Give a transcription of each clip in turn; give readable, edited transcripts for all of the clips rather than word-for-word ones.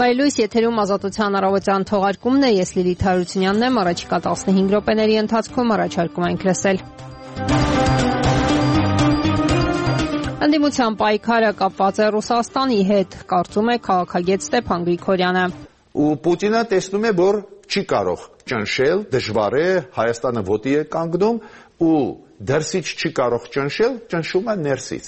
Հայլույս եթերում ազատության առավոտյան թողարկումն է, ես Լիլիթ Հարությունյանն եմ, առաջիկա 15 րոպեների ընթացքում առաջարկում ենք լսել։ Ընդդիմության պայքարը կապված է Ռուսաստանի հետ, կարծում է քաղաքագետ Ստեփան Գրիգորյանը։ Ու Պուտինը տեսնում է, որ չի կարող ճնշել, դժվար է, Հայաստանը ոտի է կանգնում ու դրսից չի կարող ճնշել, ճնշում է ներսից։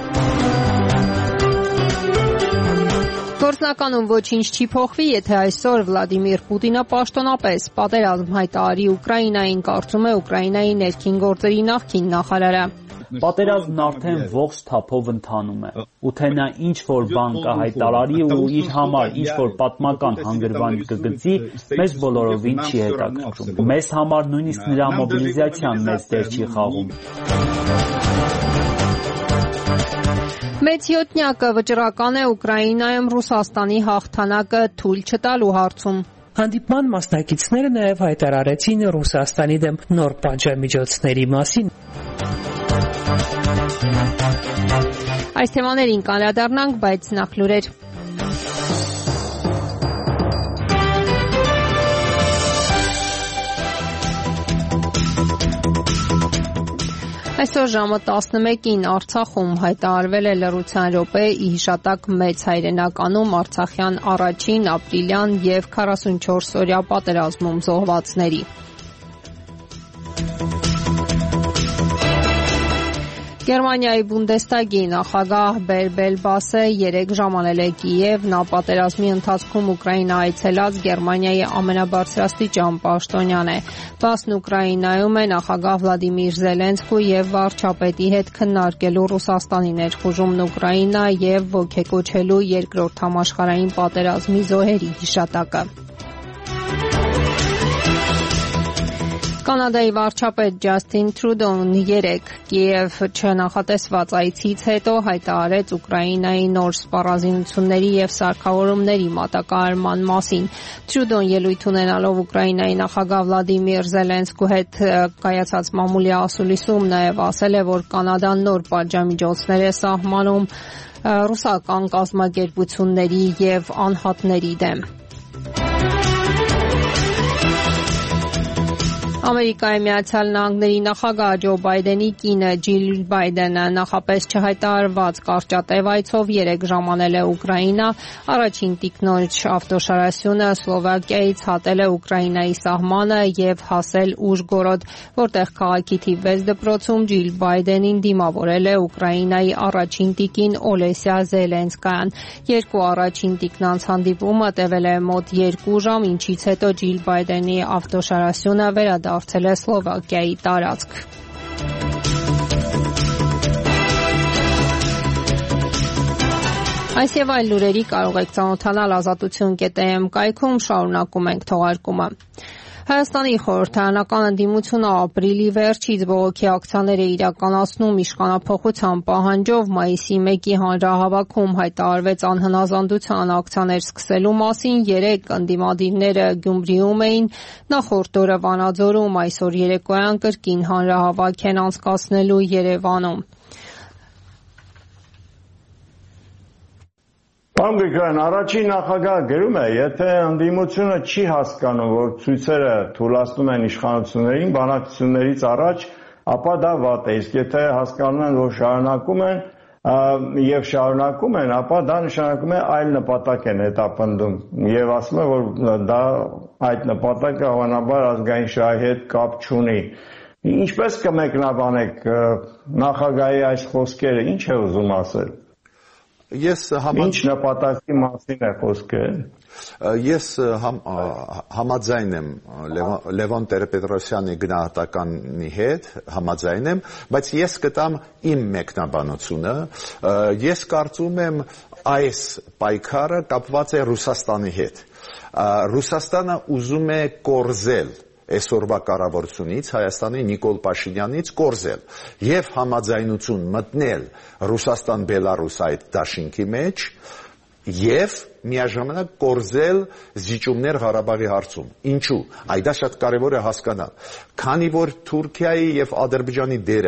Գործնականում ոչինչ չի փոխվի, եթե այսօր Վլադիմիր Պուտինը պաշտոնապես պատերազմ հայտարարի Ուկրաինային, կարծում է Ուկրաինայի ներքին գործերի նախկին նախարարը։ Պատերազմն արդեն ողջ թափով ընթանում է, ու թե նա ինչ-որ բան կհայտարարի ու իր համար ինչ-որ պատմական հանգրվան կգծի, մեզ բոլորովին չի հետաքրքրում։ Մեզ համար նույնիսկ նրա մոբիլիզացիան մեծ դեր չի խաղում։ Մեծ յոթնյակը վճռական է Ուկրաինայում Ռուսաստանի հաղթանակը թույլ չտալու հարցում։ Հանդիպման մասնակիցները նաև հայտարարեցին Ռուսաստանի դեմ նոր պատժամիջոցների մասին։ Այս թեմաներին կանդրադառնանք, բայց նախ լուրեր։ Այսօր ժամը 11-ին Արցախում հայտարարվել է լռության րոպե ի հիշատակ մեծ հայրենականում Արցախյան առաջին ապրիլյան և 44-օրյա պատերազմում զոհվածների։ Գերմանիայի Բունդեստագի նախագահ Բելբասը 3 ժամանել է Կիև, նա պատերազմի ընթացքում Ուկրաինա այցելած Գերմանիայի ամենաբարձրաստիճան պաշտոնյան է։ Բասն Ուկրաինայում է նախագահ Վլադիմիր Զելենսկու և վարչապետի հետ քննարկելու Ռուսաստանի ներխուժումն Ուկրաինա և ոգեկոչելու երկրորդ համաշխարհային պատերազմի զոհերի հիշատակը։ Կանադայի վարչապետ Ջասթին Թրուդոն 3 Կիև չնախատեսված այցից հետո հայտարարեց Ուկրաինայի նոր սպառազինությունների և սարքավորումների մատակարարման մասին։ Թրուդոն ելույթ ունենալով Ուկրաինայի նախագահ Վլադիմիր Զելենսկու հետ կայացած մամուլի ասուլիսում նաև ասել է, որ Կանադան նոր պատժամիջոցներ է սահմանում ռուսական կազմակերպությունների և անհատների դեմ։ Ամերիկայի Միացյալ Նահանգների նախագահ Ջո Բայդենի կինը Ջիլ Բայդենը նախապես չհայտարարված կարճատև այցով 3 ժամանել է Ուկրաինա, առաջին տիկնոջ ավտոշարասյունը Սլովակիայից հատել է Ուկրաինայի սահմանը և հասել Ուժգորոդ, որտեղ քաղաքի թիվ 6 դպրոցում Ջիլ Բայդենին դիմավորել է Ուկրաինայի առաջին տիկին Օլեսիա Զելենսկայան։ Երկու առաջին տիկնանց հանդիպումը տևել է մոտ 2 ժամ, ինչից հետո Ջիլ Բայդենի ավտոշարասյունը վերադարձել է Սլովակիայի տարածք։ Այս եւ այլ լուրերի կարող եք ծանոթանալ ազատություն.am կայքում, շարունակում ենք թողարկումը։ Հայաստանի խորհրդարանական ընդդիմությունը ապրիլի վերջից բողոքի ակցիաներ է իրականացնում իշխանափոխության պահանջով, մայիսի 1-ի հանրահավաքում հայտարարվեց անհնազանդության ակցիաներ սկսելու մասին, 3 ընդդիմադիրները Գյումրիում էին, նախորդ օրը Վանաձորում, այսօր երեկոյան կրկին հանրահավաք են անցկացնելու Երևանում։ Պարոն Գրիգորյան, առաջին նախագահը գրում է, եթե ընդդիմությունը չի հասկանում, որ ցույցերը թույլատնում են իշխանություններին, բանակցություններից առաջ, ապա դա վատ է, իսկ եթե հասկանում են, որ շարունակում են, ապա դա նշանակում է այլ նպատակ են հետապնդում եւ ասում է, որ դա այդ նպատակը հավանաբար ազգային շահի հետ կապ չունի։ Ինչպես կմեկնաբանեք նախագահի այս խոսքերը, ինչ է ուզում ասել։ Ինչ նպատակի մասին է խոսքը։ Ես համաձայն եմ Լևոն Տեր-Պետրոսյանի գնահատականի հետ, համաձայն եմ, բայց ես կտամ իմ մեկնաբանությունը, ես կարծում եմ այս պայքարը կապված է Ռուսաստանի հետ։ Ռուսաստանը ուզում է կորզել այսօրվա կառավարությունից, Հայաստանի Նիկոլ Փաշինյանից կորզել եւ համաձայնություն մտնել Ռուսաստան-Բելարուս այդ դաշինքի մեջ եւ միաժամանակ կորզել զիջումներ Ղարաբաղի հարցում։ Ինչու՞։ Այդ շատ կարևոր է հասկանալ։ Քանի որ Թուրքիայի եւ Ադրբեջանի դերը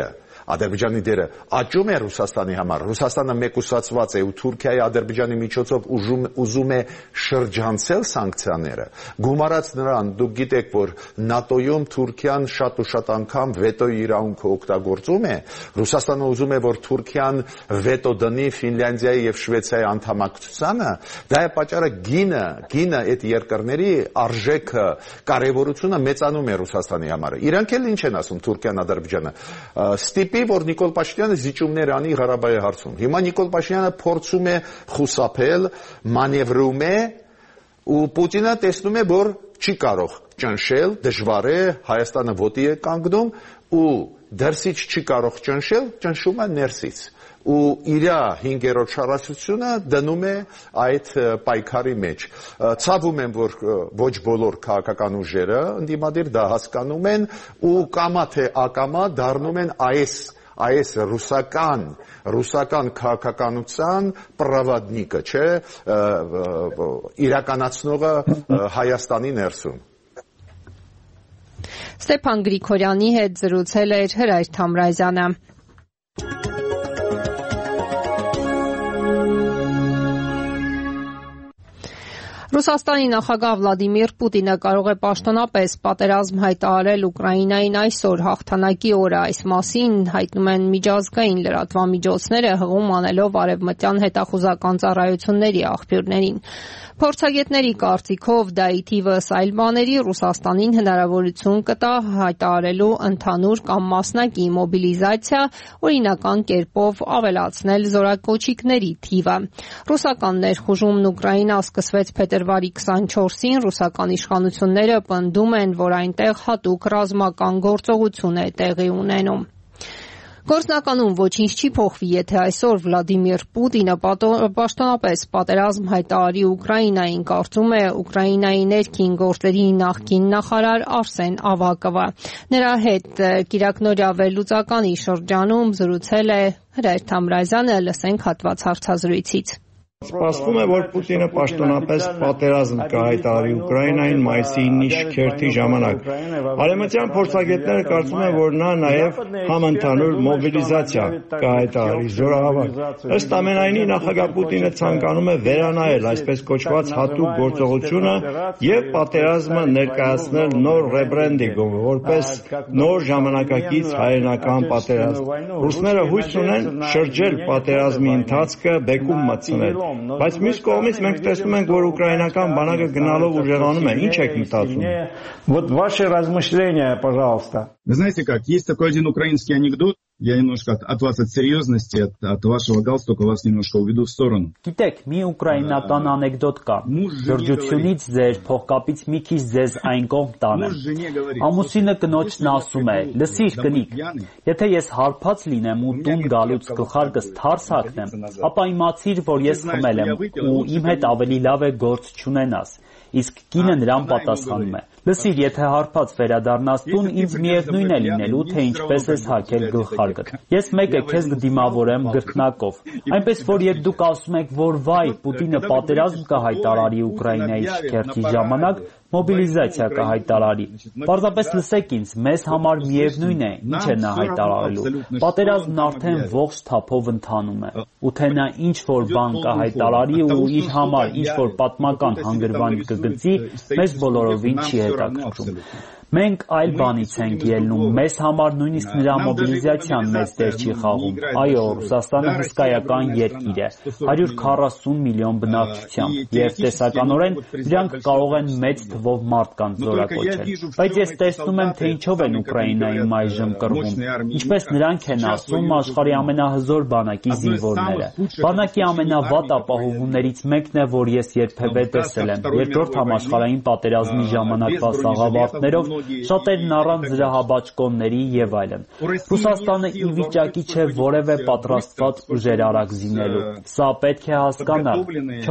Ադրբեջանի դերը աճում է Ռուսաստանի համար, Ռուսաստանը մեկուսացված է ու Թուրքիայի Ադրբեջանի միջոցով ուզում է շրջանցել սանկցիաները, գումարած նրան, դուք գիտեք, որ ՆԱՏՕ-ում Թուրքիան շատ ու շատ անգամ վետոյի իրավունքը օգտագործում է, Ռուսաստանը ուզում է, որ Թուրքիան վետո դնի Ֆինլանդիայի եւ Շվեյցիայի անդամակցությանը, դա է պատճառը գինը այդ երկրների արժեքը, կարևորությունը մեծանում է Ռուսաստանի համար։ Իրանք էլ ինչ են ասում Թուրքիան, Ադրբեջանը, ստիպի, որ Նիկոլ Փաշինյանը զիջումներ անի Ղարաբաղի հարցում։ Հիմա Նիկոլ Փաշինյանը փորձում է խուսափել, մանևրում է ու Պուտինը տեսնում է, որ չի կարող ճնշել, դժվար է, Հայաստանը ոտի է կանգնում ու դրսից չի կարող ճնշել, ճնշում է ներսից։ Ու իր 5-րդ շարասությունը դնում է այդ պայքարի մեջ։ Ցավում եմ, որ ոչ բոլոր քաղաքական ուժերը ընդդիմադիր դա հասկանում են ու կամա թե ակամա դառնում են այս ռուսական քաղաքականության պրավադնիկը, չէ, իրականացնողը Հայաստանի ներսում։ Ստեփան Գրիգորյանի հետ զրուցել էր Հրայր Թամրազյանը։ Ռուսաստանի նախագահ Վլադիմիր Պուտինը կարող է պաշտոնապես պատերազմ հայտարարել Ուկրաինային այսօր հաղթանակի օրը, այս մասին հայտնում են միջազգային լրատվամիջոցները, հղում անելով արևմտյան հետախուզական ծառայությունների աղբյուրներին։ Փորձագետների կարծիքով դա ի թիվս այլ բաների Ռուսաստանին հնարավորություն կտա հայտարարելու ընդհանուր կամ մասնակի մոբիլիզացիա, օրինական կերպով ավելացնել զորակոչիկների թիվը։ Ռուսական ներխուժումն Ուկրաինա սկսվեց փետրվարի 24-ին, ռուսական իշխանությունները պնդում են, որ այնտեղ հատուկ ռազմական գործողություն է տեղի ունենում։ Գործնականում ոչինչ չի փոխվի, եթե այսօր Վլադիմիր Պուտինը պաշտոնապես պատերազմ հայտարարի Ուկրաինային, կարծում է Ուկրաինայի ներքին գործերի նախկին նախարար Արսեն Ավակովը։ Նրա հետ կիրակնօրյա վերլուծականի շրջանում զրուցել է Հրայր Թամրազյանը, լսենք հատված հարցազրույցից։ Սպասվում է, որ Պուտինը պաշտոնապես պատերազմ կհայտարարի Ուկրաինային մայիսի 9-ի շքերթի ժամանակ։ Արևմտյան փորձագետները կարծում են, որ նա նաև համընդհանուր մոբիլիզացիա կհայտարարի զորահավաք։ Ըստ ամենայնի, նախագահ Պուտինը ցանկանում է վերանայել այսպես կոչված հատուկ գործողությունը եւ պատերազմը ներկայացնել նոր ռեբրենդինգով, որպես նոր ժամանակակից հայերենական պատերազմ։ Ռուսները հույս ունեն շրջել պատերազմի ընթացքը, բեկում մտցնել։ Բայց մյուս կողմից մենք տեսնում ենք, որ ուկրաինական բանակը գնալով ուժեղանում է։ Ինչ եք մտածում։ Вот ваши размышления, пожалуйста. Вы знаете как, есть такой один украинский анекдот, я немножко от вас от серьезности, от вашего галстука вас немножко уведу в сторону. Գիտեք, մի ուկրաինական անեկդոտ կա։ Ժրջությունից ձեր փողկապից մի քիչ ձեզ այն կողմ տանեմ։ Ամուսինը կնոջն ասում է. «Լսիր, կնիկ, եթե ես հարբած լինեմ ու տուն գալուց գլխարկս թարս հագնեմ, ապա իմացիր, որ ես խմել եմ ու իմ հետ ավելի լավ է գործ չունենաս»։ Իսկ կինը նրան պատասխանում է. «Լսիր, եթե հարբած վերադառնաս տուն, ինձ միևնույն է լինելու, թե ինչպես ես հագել գլխարկդ։ Ես մեկը քեզ կդիմավորեմ գրկնակով»։ Այնպես որ երբ դուք ասում եք, որ վայ, Պուտինը պատերազմ կհայտարարի Ուկրաինայի շքերթի ժամանակ, մոբիլիզացիա կհայտարարի, պարզապես լսեք ինձ, մեզ համար միևնույն է, ինչ է նա հայտարարելու։ Պատերազմն արդեն ողջ թափով ընթանում է, ու թե նա ինչ-որ բան կհայտարարի ու իր համար ինչ-որ պատմական հանգրվան կգծի, մեզ բոլորովին չի հետաքրքրում։ Մենք այլ բանից ենք ելնում, մեզ համար նույնիսկ նրա մոբիլիզացիան մեծ դեր չի խաղում։ Այո, Ռուսաստանը հսկայական երկիր է, 140 միլիոն բնակչությամբ, եւ տեսականորեն դրանք կարող են մեծ թվով մարդկանց զորակոչել։ Բայց ես տեսնում եմ, թե ինչով են Ուկրաինայում այժմ կռվում։ Ինչպես նրանք են ասում, աշխարհի ամենահզոր բանակի զինվորները։ Բանակի ամենավատ ապահովումներից մեկն է, որ ես երբևէ տեսել եմ։ Երկրորդ համաշխարհային պատերազմի ժամանակվա սաղավարտներով շատերն առանց զրահաբաճկոնների եւ այլն։ Ռուսաստանը ի վիճակի չէ որևէ պատրաստված ուժեր արագ զինելու։ Սա պետք է հասկանալ։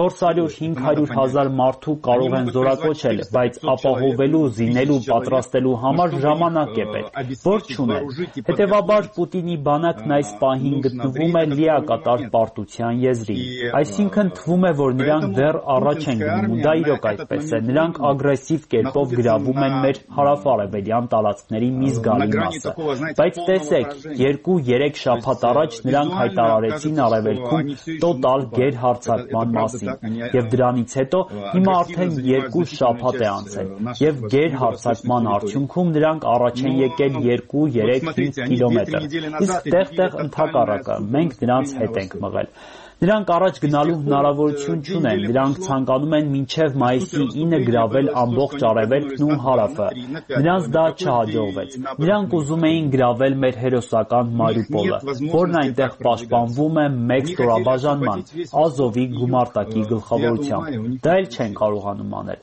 400-500 հազար մարդու կարող են զորակոչել, բայց ապահովելու, զինելու, պատրաստելու համար ժամանակ է պետք, որ չունեն։ Հետևաբար Պուտինի բանակն այս պահին գտնվում է լիակատար պարտության եզրին։ Այսինքն թվում է, որ նրանք դեռ առաջ են գնում, ու դա իրոք այդպես է։ Նրանք ագրեսիվ կերպով գրավում են մեր հարավ հարավ արևելյան տարածքների մի զգալի մասը։ Բայց տեսեք, 2-3 շաբաթ առաջ նրանք հայտարարեցին արևելքում տոտալ գերհարձակման մասին, եւ դրանից հետո հիմա արդեն 2 շաբաթ է անցել, եւ գերհարձակման արդյունքում նրանք առաջ են եկել 2-3-5 կիլոմետր, իսկ տեղ-տեղ ընդհակառակը, մենք նրանց հետ ենք մղել։ Նրանք առաջ գնալու հնարավորություն չունեն, նրանք ցանկանում են մինչև մայիսի 9 գրավել ամբողջ արևելքն ու հարավը։ Նրանց դա չհաջողվեց։ Նրանք ուզում էին գրավել մեր հերոսական Մարիուպոլը, որն այնտեղ պաշտպանվում է մեկ ստորաբաժանման, Ազովի գումարտակի գլխավորությամբ։ Դա էլ չեն կարողանում անել։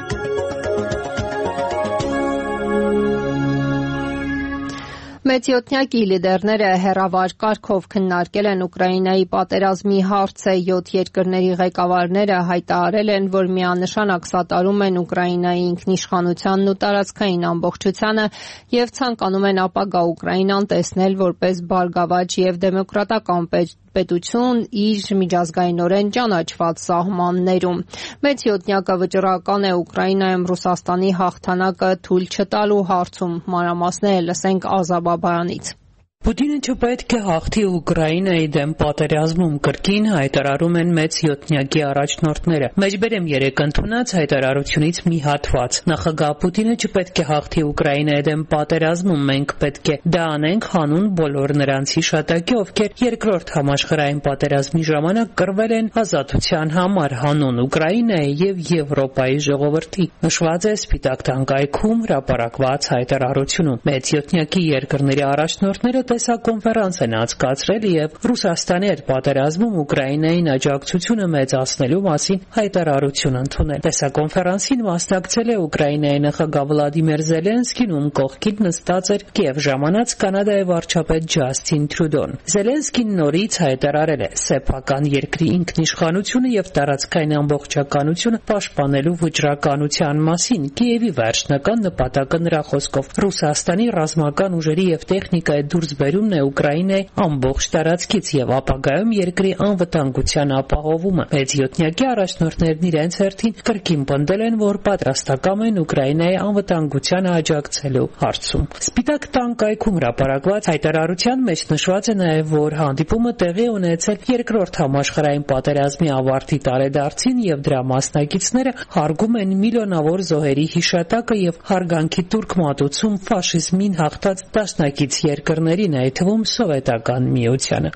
Մեծյոթնյակի լիդերները հեռավար կարգով քննարկել են Ուկրաինայի պատերազմի հարցը, 7 երկրների ղեկավարները հայտարարել են, որ միանշանակ սատարում են Ուկրաինայի ինքնիշխանությանն ու տարածքային ամբողջությանը եւ ցանկանում են ապագա Ուկրաինան տեսնել որպես բարգավաճ եւ դեմոկրատական պետություն իր միջազգայինորեն ճանաչված սահմաններում։ Մեծյոթնյակը վճռական է Ուկրաինայում Ռուսաստանի հաղթանակը թույլ չտալու հարցում։ Մանրամասները լսենք Ազա Բաբայանից։ Պուտինը չպետք է հաղթի Ուկրաինայի դեմ պատերազմում, կրկին հայտարարում են մեծյոթնյակի առաջնորդները։ Մեջբերեմ 3 ընդունած հայտարարությունից մի հատված։ Նախագահ Պուտինը չպետք է հաղթի Ուկրաինայի դեմ պատերազմում, մենք պետք է դա անենք հանուն բոլոր նրանց հիշատակի, ովքեր երկրորդ համաշխարհային պատերազմի ժամանակ կռվել են ազատության համար, հանուն Ուկրաինայի եւ Եվրոպայի ժողովրդի։ Նշված է Սպիտակ տանկայքում հրապարակված հայտարարությունում։ Մեծյոթնյակի երկրների առաջնորդները տեսակոնֆերանս են անցկացրել եւ Ռուսաստանի հետ պատերազմում Ուկրաինային աջակցությունը մեծացնելու մասին հայտարարություն ընդունել։ Տեսակոնֆերանսին մասնակցել է Ուկրաինայի նախագահ Վլադիմիր Զելենսկին, ում կողքին նստած էր Կիև ժամանած Կանադայի վարչապետ Ջասթին Թրուդոն։ Զելենսկին նորից հայտարարել է սեփական երկրի ինքնիշխանությունը եւ տարածքային ամբողջականությունը պաշտպանելու վճռականության մասին։ Կիևի վերջնական նպատակը նրա խոսքով Ռուսաստանի ռազմական ուժերի եւ տեխնիկայի դուրս բերումն է Ուկրաինայի ամբողջ տարածքից եւ ապագայում երկրի անվտանգության ապահովումը։ Մեծյոթնյակի առաջնորդներն իրենց հերթին կրկին պնդել են, որ պատրաստակամ են Ուկրաինայի անվտանգությանը աջակցելու հարցում։ Սպիտակ տանկայքում հրապարակված հայտարարության մեջ նշված է նաեւ, որ հանդիպումը տեղի ունեցել երկրորդ համաշխարհային պատերազմի ավարտի տարեդարձին եւ դրա մասնակիցները հարգում են միլիոնավոր զոհերի հիշատակը եւ հարգանքի տուրք մատուցում ֆաշիզմին հաղթած դաշնակից երկրներին, այդ թվում Սովետական Միությանը։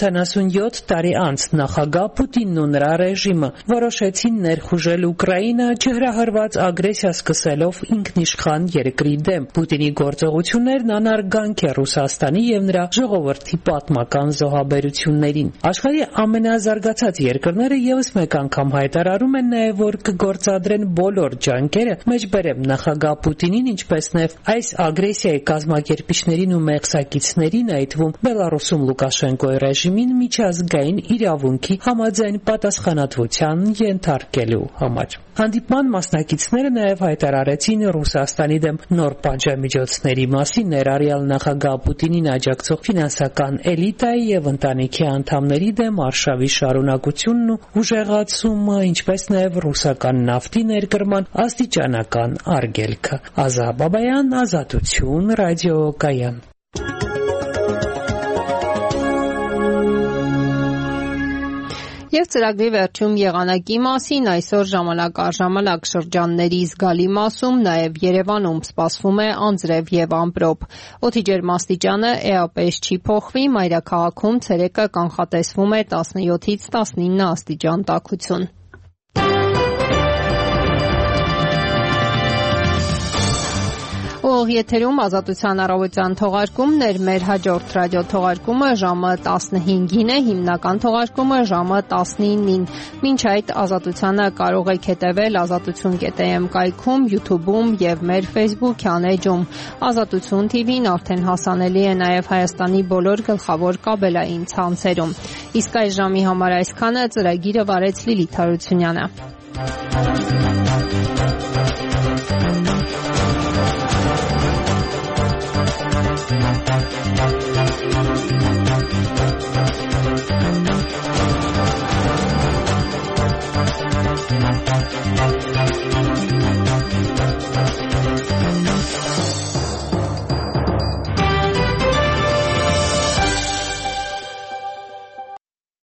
77 տարի անց նախագահ Պուտինն ու նրա ռեժիմը որոշեցին ներխուժել Ուկրաինա, չհրահրված ագրեսիա սկսելով ինքնիշխան երկրի դեմ։ Պուտինի գործողություններն անարգանք է Ռուսաստանի եւ նրա ժողովրդի պատմական զոհաբերություններին։ Աշխարհի ամենազարգացած երկրները եւս մեկ անգամ հայտարարում են նաեւ, որ կգործադրեն բոլոր ջանքերը մեջբերեմ նախագահ Պուտինին, ինչպես նաեւ այս ագրեսիայի կազմակերպիչներին ու մեղսակիցներին, այդ թվում Բելարուսում Լուկաշենկոյի ռեժիմին միջազգային իրավունքի համաձայն պատասխանատվության ենթարկելու համար։ Հանդիպման մասնակիցները նաև հայտարարեցին Ռուսաստանի դեմ նոր պատժամիջոցների մասին, ներառյալ նախագահ Պուտինին աջակցող ֆինանսական էլիտայի եւ ընտանիքի անդամների դեմ արշավի շարունակությունն ու ուժեղացումը, ինչպես նաև ռուսական նավթի ներկրման աստիճանական արգելքը։ Ազա Բաբայան, Ազատություն, ռադիոկայան։ Եվ ծրագրի վերջում եղանակի մասին այսօր ժամանակ առ ժամանակ շրջանների զգալի մասում, նաև Երևանում սպասվում է անձրև եւ ամպրոպ։ Օդի ջերմաստիճանը էապես չի փոխվի, մայրաքաղաքում ցերեկը կանխատեսվում է 17-ից 19 աստիճան տաքություն։ Եթերում Ազատության առավոտյան թողարկումներ, մեր հաջորդ ռադիոթողարկումը ժամը 15-ին է, հիմնական թողարկումը ժամը 19-ին։ Մինչ այդ Ազատությանը կարող եք հետևել azatutun.am կայքում, YouTube-ում եւ մեր Facebook-յան էջում։ Ազատություն TV-ն արդեն հասանելի է նաեւ Հայաստանի բոլոր գլխավոր կաբելային ցանցերում։ Իսկ այս ժամի համար այսքանը, ծրագիրը վարեց Լիլիթ Հարությունյանը։